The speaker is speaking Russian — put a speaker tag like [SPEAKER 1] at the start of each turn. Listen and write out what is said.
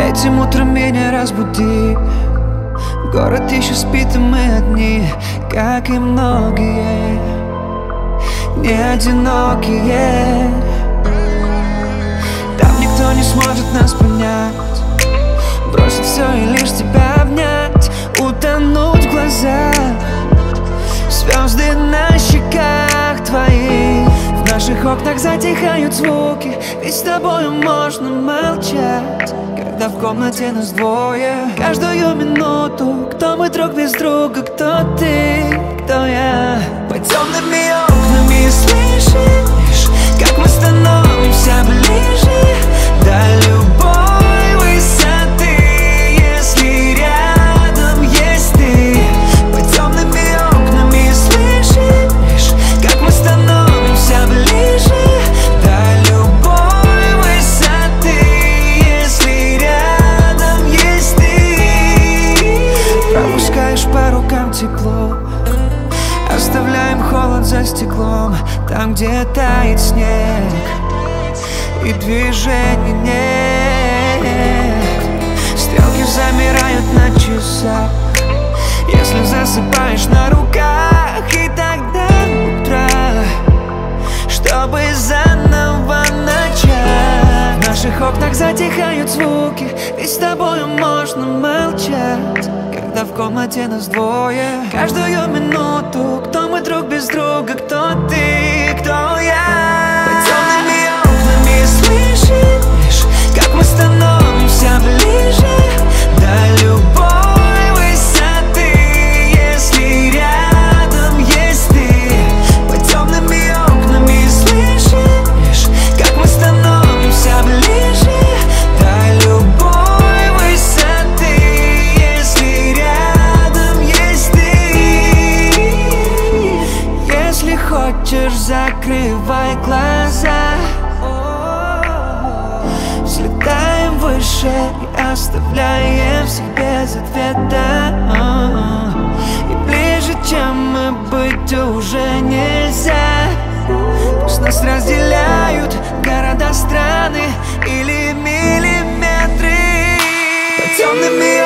[SPEAKER 1] Этим утром меня разбуди. Город еще спит, и мы одни, как и многие, не одинокие. Там никто не сможет нас понять, бросить все и лишь тебя обнять, утонуть в глазах. Звезды на щеках твоих, в наших окнах затихают звуки, ведь с тобою можно молчать, когда в комнате нас двое. Каждую минуту, кто мы друг без друга, кто ты, кто я. Под темными окнами слышишь, как мы становимся ближе до любой высоты, если рядом есть ты. Под темными окнами слышишь, как мы становимся ближе до любой высоты, если рядом есть ты. Пропускаешь по рукам тепло, оставляем холод за стеклом, там, где тает снег и движений нет. Стрелки замирают на часах, если засыпаешь на руках, и тогда утро, чтобы заново начать. В наших окнах затихают звуки, ведь с тобою можно молчать, когда в комнате нас двое. Каждую минуту, кто мы друг без друга, кто ты, кто я. Под темными окнами слышишь, как мы становимся ближе до любой высоты, если рядом есть ты. Под темными окнами слышишь, как мы становимся ближе до любой высоты, если рядом есть ты. Если хочешь, закрывай глаза, взлетаем выше и оставляем всех без ответа. И ближе, чем мы, быть уже нельзя. Пусть нас разделяют города, страны или миллиметры. Под темными